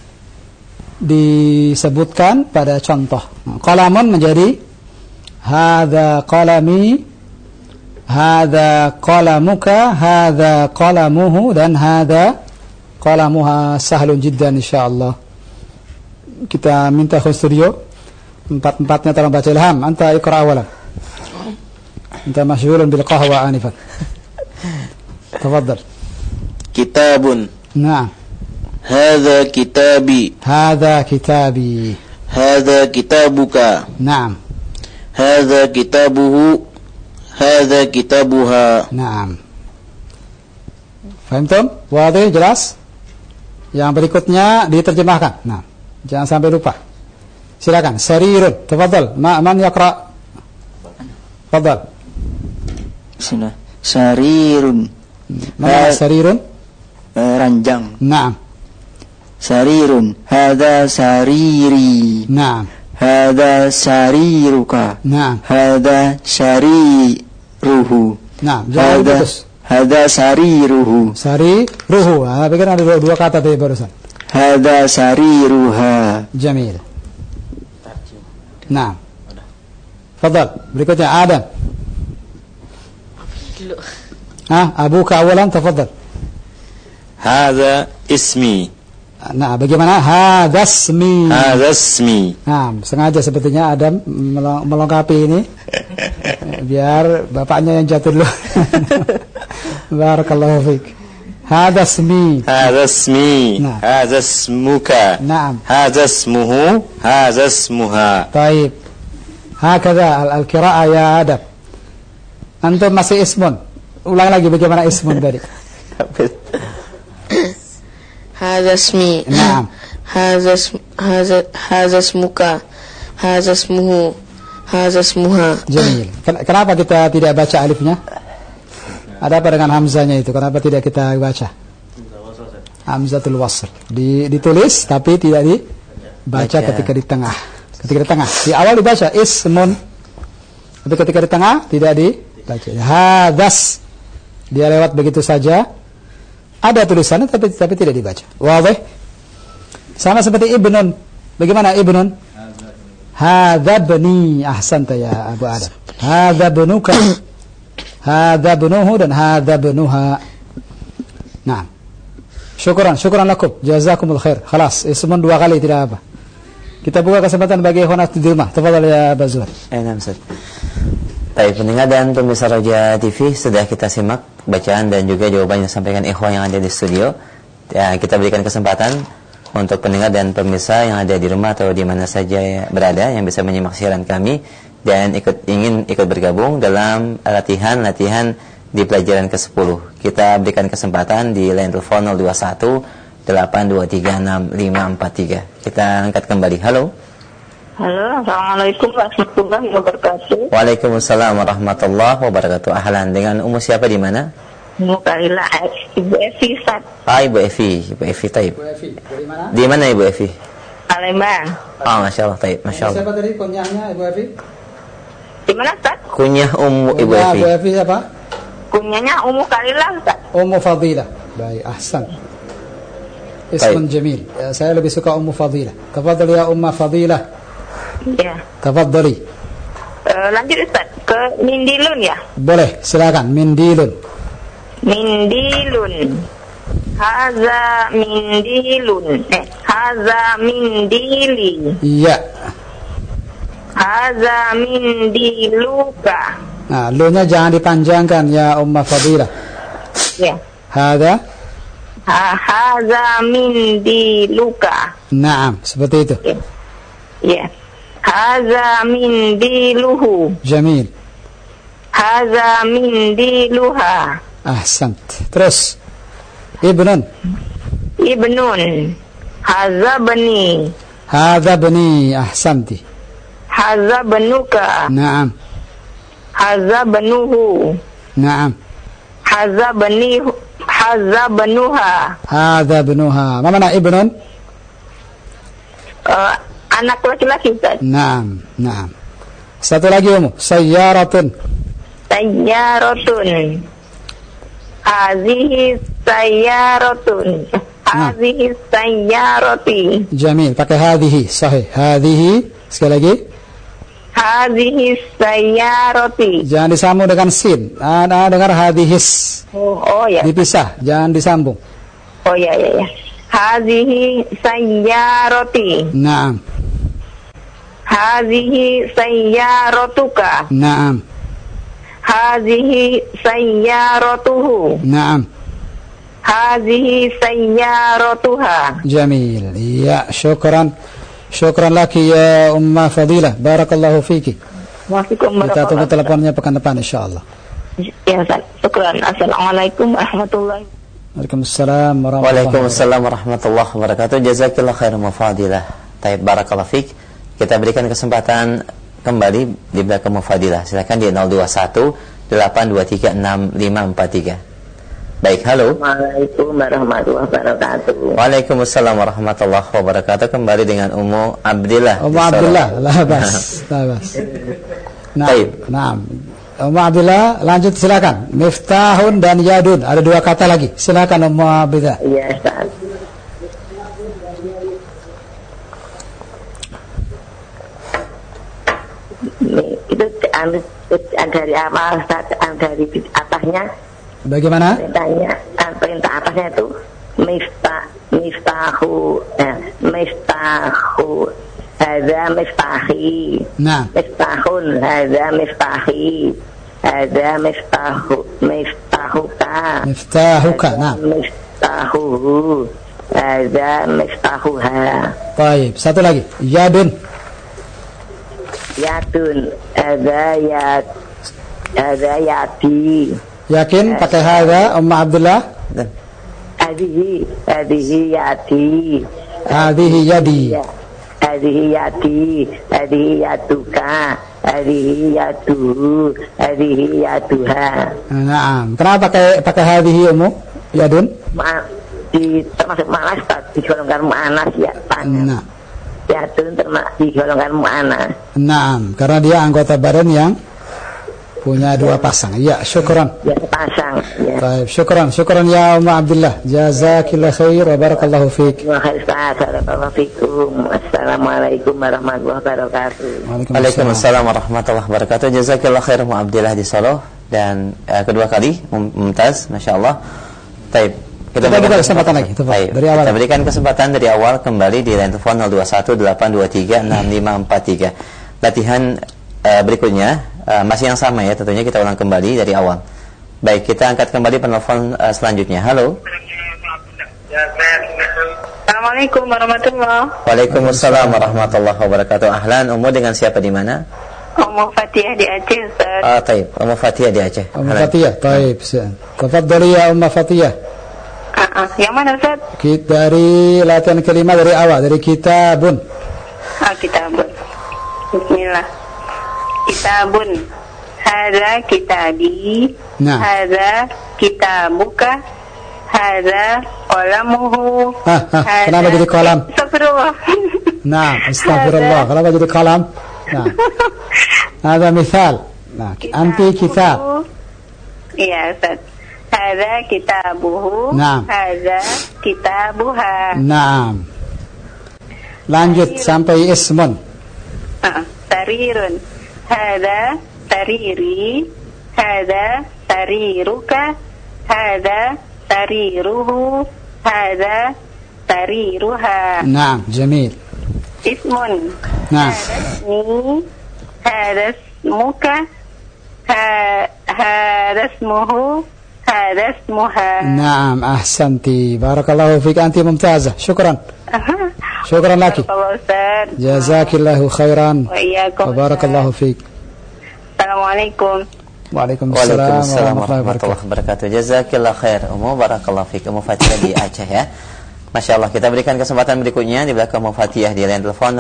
disebutkan pada contoh. Qalamun menjadi hadza qalami, hadza qalamuka, hadza qalamuhu, dan hadza qalamuha. Sahlun jiddan insyaallah. Kita minta khus studio empat-empatnya tolong baca ilham. Anta iqra awalan. Anta masyghulun bil qahwa anifan. Tafadhal. Kitabun. Naam. Hadza kitabi. Hadza kitabi. Hadza kitabuka. Naam. Hadza kitabuhu. Hadza kitabuha. Naam. Fahimtum? Wadih, jelas? Yang berikutnya diterjemahkan. Nah, jangan sampai lupa. Silakan. Sarirun. Tafadhal. Man yaqra? Tafadhal. Bismillah. Sarirun. Mana sarirun? Ranjang. Naam. Sarirun. Hadza sariri. Naam. Hadza sariruka. Naam. Hadza sariruhu. Naam. Jangan putus. Hadza sariruhu. Sariruhu. Pikir ada dua kata tadi barusan. Hadza sariruha. Jamil. Naam. Fadal. Berikutnya Adam. Abuka awalan, tafadhal. Hadza ismi. Nah, bagaimana? Hadasmi. Hadasmi. Nah, sengaja sepertinya Adam melengkapi ini biar bapaknya yang jatuh dulu. Barakallahu fiik. Hadasmi. Hadasmi. Nah. Hadasmuka. Naam. Hadasmuhu. Hadasmuha. Baik. Hakadha al-qira'ah ya Adam. Antum masih ismun. Ulang lagi bagaimana ismun tadi. Hazasmi. Naam. Hazasmuka. Hazasmuhu. Hazasmuha. Jamil. Kenapa kita tidak baca alifnya? Ada apa dengan hamzanya itu? Kenapa tidak kita baca? Hamzatul wasl. Ditulis tapi tidak dibaca ketika di tengah. Ketika di tengah. Di awal dibaca ismun. Tapi ketika di tengah tidak dibaca. Hadas. Dia lewat begitu saja. Ada tulisannya tapi tidak dibaca. Wadih? Sama seperti ibnun. Bagaimana ibnun? Hadza bani. Ahsanta ya Abu Adam. Hadza banuka. Hadza banuhu dan hadza banuha. Nah. Syukran lakum. Jazakumul khair. Khalas, ismun dua kali tidak apa. Kita buka kesempatan bagi ikhwan di rumah. Tafadhal ya Abu Zuhair. Naam, Ustaz. Baik, pendengar dan pemirsa Roja TV, sudah kita simak bacaan dan juga jawaban yang disampaikan ikhwan yang ada di studio. Ya, kita berikan kesempatan untuk pendengar dan pemirsa yang ada di rumah atau di mana saja berada yang bisa menyimak siaran kami dan ingin ikut bergabung dalam latihan di pelajaran ke-10. Kita berikan kesempatan di line telepon 021 823 6543. Kita angkat kembali. Halo. Halo, assalamualaikum warahmatullahi wabarakatuh. Waalaikumsalam warahmatullahi wabarakatuh. Ahlan, dengan umur siapa di mana? Mukaila, Ibu Evi, Ustaz. Ibu Evi, taib. Ibu Evi, dari mana? Di mana Ibu Evi? Palembang. Masya Allah, taib, Masya Allah. Siapa tadi kunyahnya Ibu Evi? Di mana, Ustaz? Kunyah Ibu Evi. Ibu Evi siapa? Kunyahnya Ummu Kalilah, Ustaz. Ummu Fadilah. Baik, ahsan. Ismun jamil. Ya, saya lebih suka Ummu Fadilah. Tafadhal ya Ummu Fadilah. Ya. Tafadhali. Lanjut Ustaz ke Mindilun ya. Boleh, silakan. Mindilun. Haza mindilun. Haza mindili. Iya. Haza mindiluka. Nah, lu-nya jangan dipanjangkan ya Ummu Fadilah. Ya. Hadza. Haza mindiluka. Naam, seperti itu. Ya. Haza mindiluhu. Jamil. Haza mindiluha. Ahsant. Terus. Ibnun. Haza bani. Hadza bani. Ahsanti. Haza benuka. Naam. Haza benuhu. Naam. Haza benuha. Hadza ibnuha. Ma mana ibnun? Anak laki-laki, Ustaz. Naam, naam. Satu lagi Ummu, sayyaratun. Sayyaratun. Hazihi sayyaratun. Hazihi sayyarati. Jamil, pakai hadhihi, sahih. Hadhihi, sekali lagi. Hazihi sayyarati. Jangan disambung dengan sin. Anda dengar hadhihis. Oh ya. Dipisah, jangan disambung. Oh ya. Hazihi sayyarati. Naam. Hazihi sayyaratuka. Naam. Hazihi sayyaratuhu. Naam. Hazihi sayyaratuha. Jamil. Ya, syukran. Syukran laki ya Umma Fadilah. Barakallahu fiki. Kita tunggu teleponnya pekan depan insyaallah. Ya, Ustaz. Syukran. Assalamualaikum warahmatullahi wabarakatuh. Waalaikumsalam warahmatullahi Waalaikumsalam warahmatullahi wabarakatuh. Jazakillah khairan wa fadilah. Taib barakallahu fik. Kita berikan kesempatan kembali di belakang Mufadilah. Silakan di 021 823 6543. Baik, halo. Waalaikumsalam warahmatullahi wabarakatuh. Waalaikumsalam warahmatullahi wabarakatuh. Kembali dengan Ummu Abdillah. Ummu Abdillah, la bas. Baik. Naam. Ummu Abdillah, lanjut silakan. Miftahun dan yadun, ada dua kata lagi. Silakan Ummu Abdillah. Iya, Ustaz. Itu dari awal, Ustaz, dari atasnya. Bagaimana? Perintah atasnya itu miftahu hadza miftahi. Nah. Miftahun hadza miftahi. Hadza miftahuka. Miftahuka, nah. Miftahuhu. Hadza miftahuha. Baik, satu lagi. Yadun. Yadun. Hadza yati. Yakin pakai hadza Ummu Abdullah? Hadhihi yati. Hadhihi yadi. Hadhihi yati. Hadhihi yatuka. Hadhihi yatuhu. Hadhihi yatuha. Naam. Kenapa pakai hadhihi Ummu? Yadun? Termasuk mu'anas, digolongkan mu'anas ya. Nah. Yadun termasuk digolongkan mu'anas. Naam, karena dia anggota badan yang punya dua pasang. Ya, syukran. Ya, pasang. Ya. Baik, syukran ya Ummu Abdillah. Jazakillah khair wa barakallahu fiik. Wa barakallahu fiikum. Assalamualaikum warahmatullahi wabarakatuh. Waalaikumsalam warahmatullahi wabarakatuh. Jazakillah khair Ummu Abdillah di Solo dan kedua kali mumtaz, masyaallah. Baik. Kita berikan kesempatan lagi. Dari awal. Kita berikan kesempatan dari awal kembali di line telepon 021 823 6543. Latihan berikutnya masih yang sama ya, tentunya kita ulang kembali dari awal. Baik, kita angkat kembali penelpon selanjutnya. Halo. Assalamualaikum warahmatullahi wabarakatuh. Waalaikumsalam warahmatullahi wabarakatuh. Ahlan, Ummu dengan siapa di mana? Ummu Fatihah di Aceh, Ustaz. Taib, Ummu Fatihah di Aceh. Ummu Fatihah, taib. Tafadhali ya Ummu Fatihah. Yang mana, Ustaz? Dari latihan kelima dari awal, dari kitabun. Kitabun. Bismillah. Kitabun. Hadza kitabi. Nah. Hadza kitabuka. Hadza qalamuhu. Kenapa jadi kolam? Astagfirullah. Nah, astagfirullah. Kenapa jadi kolam? Nah. Hadza misal. Nah, anti kitab. Iya, Ustaz. Hadza kitabuhu. Naam. Hadza kitabuha. Naam. Lanjut sampai ismun. Sarirun. Hadza sariri. Hadza sariruka. Hadza sariruhu. Hadza sariruha. Naam, jamil. Ismun. Naam. Hadza ismuka. Hadza ismuhu. Hadza ismuha. Naam, ahsanti. Barakallahu fik, anti mumtazah. Syukran. Syukran laki. Jazakillahu khairan. Wa barakallahu fik. Assalamualaikum. Waalaikumsalam warahmatullahi wabarakatuh. Jazakillah khair Ummu, barakallahu fik. Ummu Fatihah di Aceh ya. Masya Allah, kita berikan kesempatan berikutnya di belakang Mufatiyah di line telepon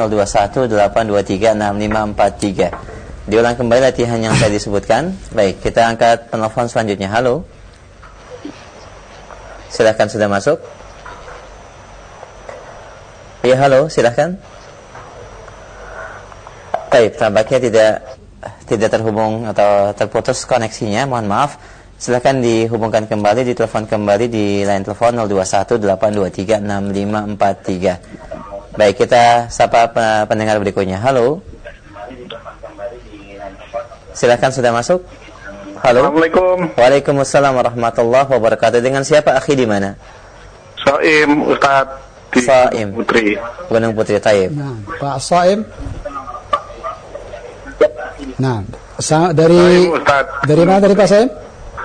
0218236543. Diulang kembali latihan yang tadi disebutkan. Baik, kita angkat penelpon selanjutnya. Halo. Silahkan, sudah masuk. Ya, halo, silahkan. Baik, tampaknya tidak terhubung atau terputus koneksinya, mohon maaf. Silahkan dihubungkan kembali, ditelepon kembali di line telepon 0218236543. Baik, kita sapa pendengar berikutnya. Halo. Silahkan, sudah masuk. Halo. Assalamualaikum. Waalaikumsalam warahmatullahi wabarakatuh. Dengan siapa, akhi, di mana? Saim, Ustaz. Saim. Putri. Gunung Putri, Taib. Nah, Pak Saim. Nah, dari mana tadi Pak Saim?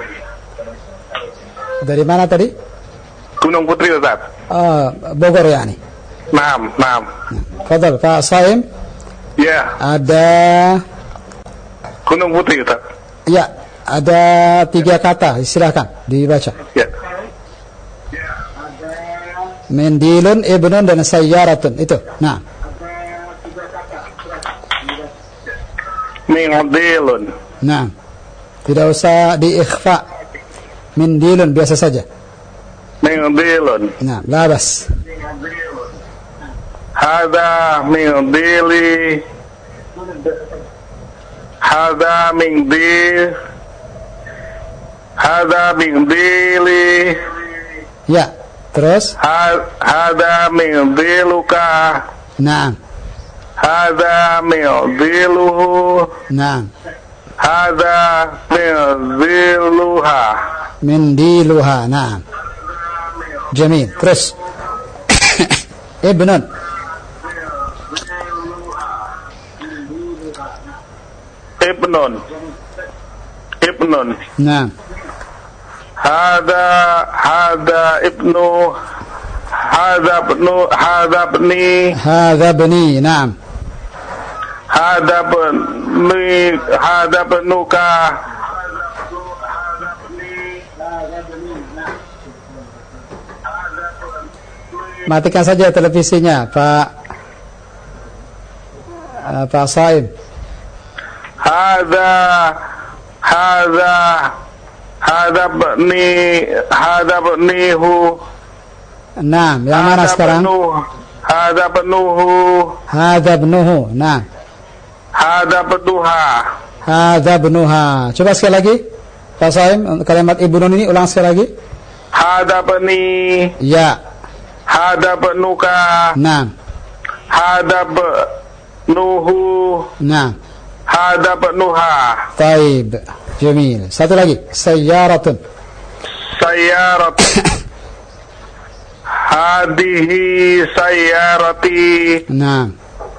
Dari mana tadi? Gunung Putri, Ustaz. Bogor ya nih. Naam. Fadal, Pak Saim. Ya. Ada Gunung Putri, Ustaz. Ya, ada 3 kata, silakan dibaca. Ya. Mendilun, ibnun, dan sayyaratun. Itu. Nah. Mendilun. Nah. Tidak usah diikhfa. Mendilun biasa saja. Mendilun. Nah, labas. Hada mendili. Hada mendil. Hada mendili. Ya, terus. Hada mendiluka. Naam. Hada mendiluhu. Naam. Hada mendiluha. Mendiluha, naam. Jamil, terus. Ibnun. Ibnun. Naam. Hada ibnu. Hada bni. Naam. Hada benuka. Matikan saja televisinya, Pak Saim. Hada bnihu. Naam, yang mana sekarang? Hada benuhu. Naam. Hada benuha. Coba sekali lagi, Pak Saim, kalimat ibnun ini ulang sekali lagi. Hada bni. Ya. Hada benuka. Naam. Hada benuhu. Naam. Hada benuha. Taib. Jamil. Satu lagi. Sayyaratun. Hadihi sayyarati. Naam.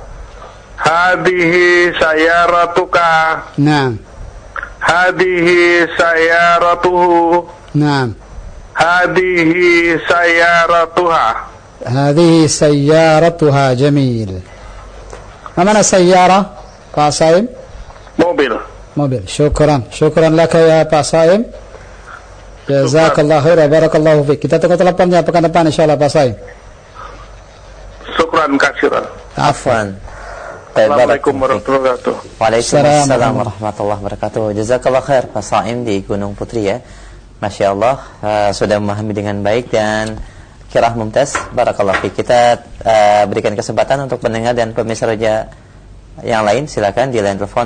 Hadihi sayyaratuka. Naam. Hadihi sayyaratuhu. Naam. Hadihi sayyaratuha. Hadihi sayyaratuha. Jamil. Mana sayyarah, Pak Saim? Mobil. Syukran laka ya Pak Saim. Jazakallah khair, barakallahu fiik. Kita tunggu teleponnya pekan depan insyaallah Pak Saim. Syukran kasiran. Afwan. Assalamualaikum warahmatullahi wabarakatuh. Waalaikumsalam warahmatullahi wabarakatuh. Jazakallah khair Pak Saim di Gunung Putri ya. Masya Allah, sudah memahami dengan baik dan kirah mumtaz. Barakallah fiik. Kita berikan kesempatan untuk pendengar dan pemirsa Roja yang lain, silakan di line telepon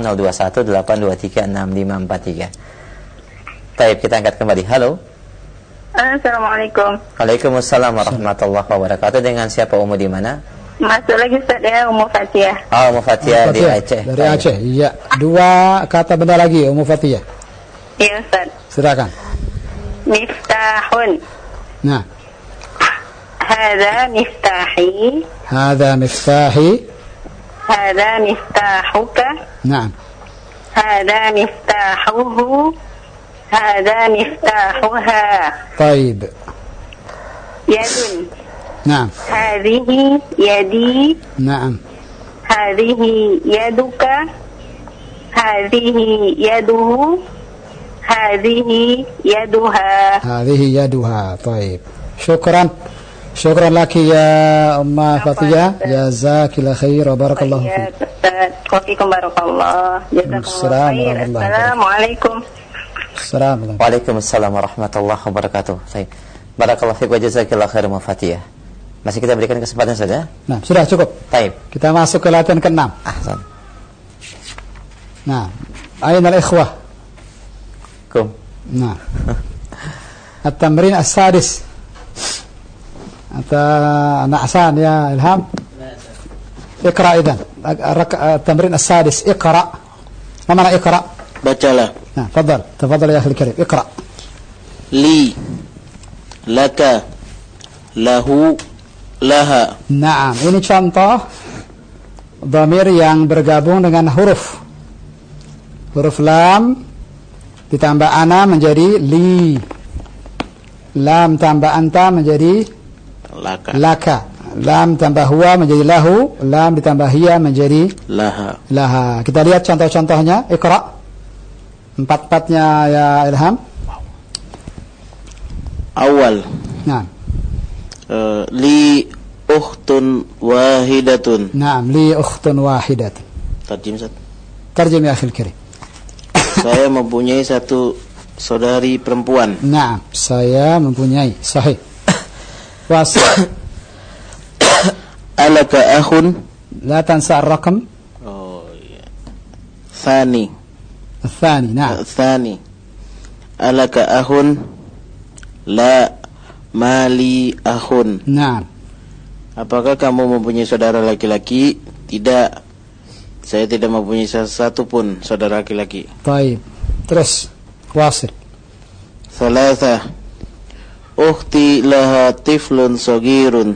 0218236543. Baik, kita angkat kembali. Halo. Assalamualaikum. Waalaikumsalam warahmatullahi wabarakatuh. Dengan siapa, Umu, di mana? Masuk lagi Ustaz ya, Ummu Fatiyah. Ummu Fatiyah di Aceh. Dari Aceh. Iya. 2 kata benda lagi, Ummu Fatiyah. Iya Ustaz. Silakan. Miftahun. Nah. Hadza miftahi. Hadza miftahi. Hadza miftahuka. Naam. Hadza miftahuhu. Hadza miftahuha. Taib. Yadun. Naam. Hadhihi yadi. Naam. Hadhihi yaduka. Hadhihi yaduhu. Hadhihi yaduha. Hadhihi yaduha. Taib. Syukran. Syukran laki ya Umma Fatiyah. Jazakillah khair wa barakallahu fiik. Wafikum barakallah. Jazakallahu khair. Assalamualaikum. Assalamualaikum. Waalaikumsalam warahmatullahi wabarakatuh. Baik. Barakallahu fiik wa jazakillah khair wa Fatiyah. Masih kita berikan kesempatan saja. Nah, sudah cukup. Baik. Kita masuk ke latihan ke-6. Ahsan. Nah, ainal ikhwah. Kum. Nah. At-tamrin as-sadis. Anak Hasan ya Ilham. Iqra idan. At-tamrin as-sadis. Iqra. Ma mana iqra? Bacalah. Nah, tafadhal ya akhil karim. Iqra. Li, laka, lahu, laha. Naam, ini contoh dhamir yang bergabung dengan huruf lam ditambah ana menjadi li, lam tambah anta menjadi laka, lam tambah huwa menjadi lahu, lam ditambah hiya menjadi laha. Kita lihat contoh-contohnya. Iqra. Empat-empatnya ya Ilham. Awal. Nah. Li ukhtun wahidatun. Naam, li ukhtun wahidatun. Tarjim ya akhil karim. Saya mempunyai satu saudari perempuan. Naam, saya mempunyai. Sahih. Wasif. Alaka akhun. La tansa ar-raqam. Oh iya. Thani. Thani, naam. Thani. Alaka akhun. La mali akhun. Naam. Apakah kamu mempunyai saudara laki-laki? Tidak. Saya tidak mempunyai satu pun saudara laki-laki. Baik. Terus wasil. Thalatha. Ukhti laha tiflun sagirun.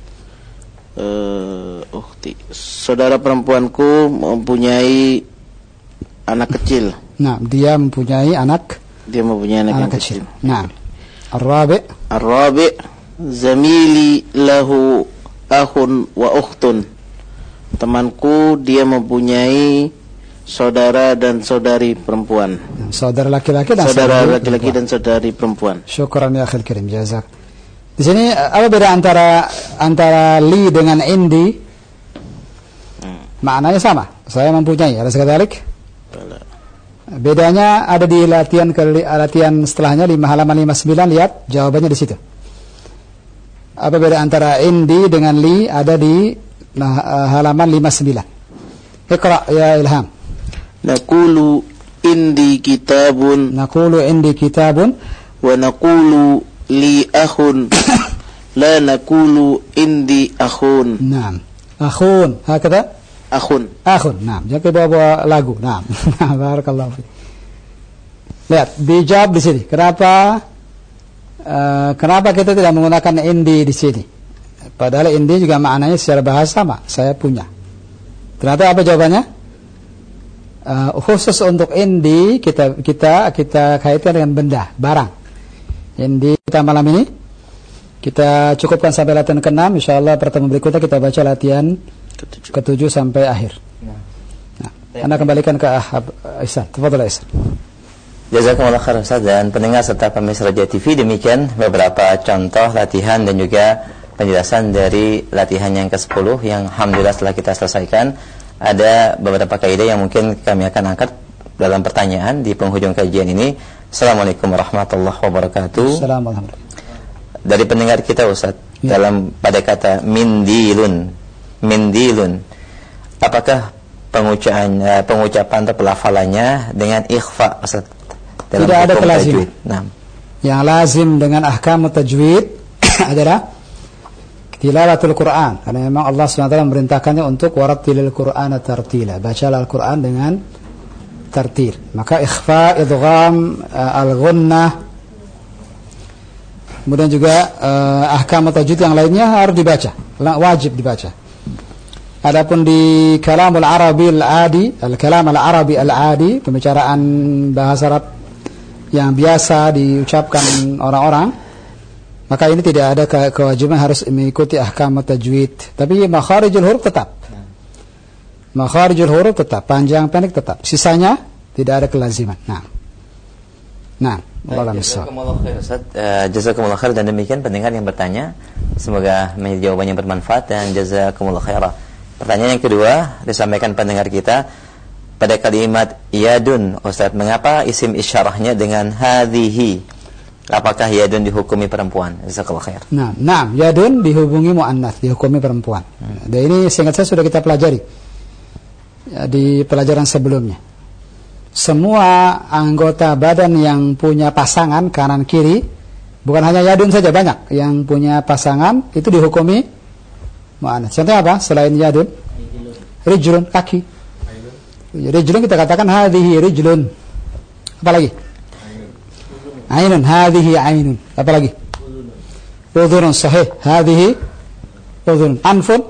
Ukhti. Saudara perempuanku mempunyai anak kecil. Nah, dia mempunyai anak yang kecil. Nah. Ar-rabi' zamili lahu akhun wa ukhtun. Temanku dia mempunyai saudara dan saudari perempuan. Saudara laki-laki dan saudari perempuan. Syukran ya akhil karim, jazak. Di sini apa beda antara li dengan indi? Maknanya sama. Saya mempunyai. Ada sekadalik? Bedanya ada di latihan setelahnya 5 halaman 59. Lihat jawabannya di situ. Apa beda antara indi dengan li? Ada di halaman 59. Iqra ya Ilham. Naqulu indi kitabun wa naqulu li akhun la naqulu indi akhun. Naam. Akhun, hakada? Akhun. Naam. Jangan bawa lagu. Naam. Barakallahu fiik. Lihat, dijawab di sini. Kenapa kita tidak menggunakan indi di sini? Padahal indi juga maknanya secara bahasa sama. Saya punya. Ternyata apa jawabannya? Khusus untuk indi kita kaitkan dengan benda, barang. Indi kita malam ini kita cukupkan sampai latihan ke-6. Insyaallah pertemuan berikutnya kita baca latihan ke-7 sampai akhir. Nah, Anda kembalikan ke Ihsan. Tafadhal Ihsan. Jazakumullah khairan Ustaz dan pendengar serta pemirsa Raja TV, demikian beberapa contoh latihan dan juga penjelasan dari latihan yang ke-10 yang alhamdulillah setelah kita selesaikan. Ada beberapa kaidah yang mungkin kami akan angkat dalam pertanyaan di penghujung kajian ini. Assalamualaikum warahmatullahi wabarakatuh. Assalamualaikum. Dari pendengar kita Ustaz, dalam pada kata mindilun, apakah pengucapan atau pelafalannya dengan ikhfa Ustaz? Tidak ada kelaziman. Nah. Yang lazim dengan ahkam tajwid adalah tilawatul Quran, karena memang Allah SWT memerintahkannya untuk warattilil Qur'ana tartila, bacalah Al-Quran dengan tartil. Maka ikhfa, idgham, al-ghunnah, kemudian juga ahkam tajwid yang lainnya harus dibaca, wajib dibaca. Adapun di kalamul arabi al-adi, al-kalam al-arabi al-adi, pembicaraan bahasa Arab yang biasa diucapkan orang-orang, maka ini tidak ada kewajiban harus mengikuti ahkam tajwid. Tapi makharijul huruf tetap. Makharijul huruf tetap, panjang pendek tetap. Sisanya tidak ada kelaziman. Nah. Jazakumullah khair Ustaz. Jazakumullah khair, dan demikian pendengar yang bertanya, semoga menjadi jawabannya bermanfaat dan jazakumullah khairah. Pertanyaan yang kedua disampaikan pendengar kita pada kalimat yadun, Ustaz, mengapa isim isyarahnya dengan hadhihi? Apakah yadun dihukumi perempuan? Jazakallahu khair. Nah, yadun dihubungi muannats, dihukumi perempuan. Dan ini seingat saya sudah kita pelajari ya, di pelajaran sebelumnya. Semua anggota badan yang punya pasangan kanan kiri, bukan hanya yadun saja, banyak yang punya pasangan itu dihukumi muannats. Contohnya apa? Selain yadun, rijlun, kaki. Rijlun kita katakan hadhihi rijlun. Apa lagi? Ainun, hadhihi ainun. Apa lagi? Udhunun, sahih. Hadhihi udhunun. Anfun,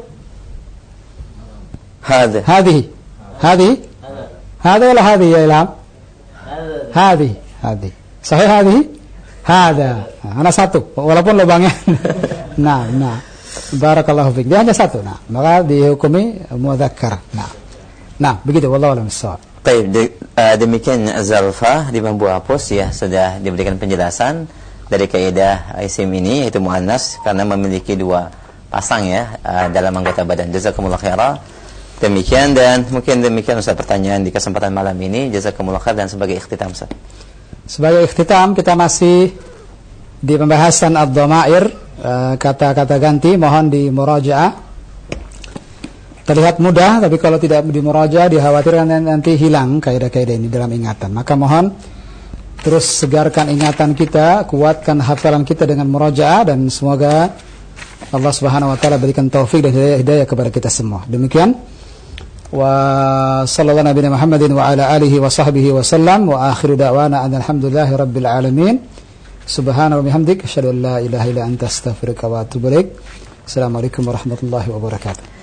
hadhihi. Hadhihi هذا ولا هذه يا إلهام؟ هذه صحيح هذه هذا أنا satu walaupun lubangnya nah barakallahu fiik, dia hanya satu, maka dihukumi mudzakkar. Nah begitu, wallahu a'lam bissawab. Baik, demikian Zalfa di Bambu Apus ya, sudah diberikan penjelasan dari kaidah isim ini, yaitu muannas karena memiliki dua pasang ya dalam anggota badan. Jazakumullah khairan. Demikian, dan mungkin demikian Ustaz pertanyaan di kesempatan malam ini. Jazakumullah khair. Dan sebagai ikhtitam Ustaz, sebagai ikhtitam kita masih di pembahasan ad-dhamair, kata-kata ganti. Mohon di murajaah. Terlihat mudah, tapi kalau tidak di murajaah dikhawatirkan nanti hilang kaidah-kaidah ini dalam ingatan. Maka mohon terus segarkan ingatan kita, kuatkan hafalan kita dengan murajaah, dan semoga Allah Subhanahu wa taala berikan taufik dan hidayah kepada kita semua. Demikian, wa sallallahu nabiyana Muhammadin wa ala alihi wa sahbihi wa sallam, wa akhiru da'wana alhamdulillahi rabbil alamin. Subhana wa bihamdik asyhadu an la ilaha illa anta astaghfiruka wa atubu ilaik. Assalamualaikum warahmatullahi wabarakatuh.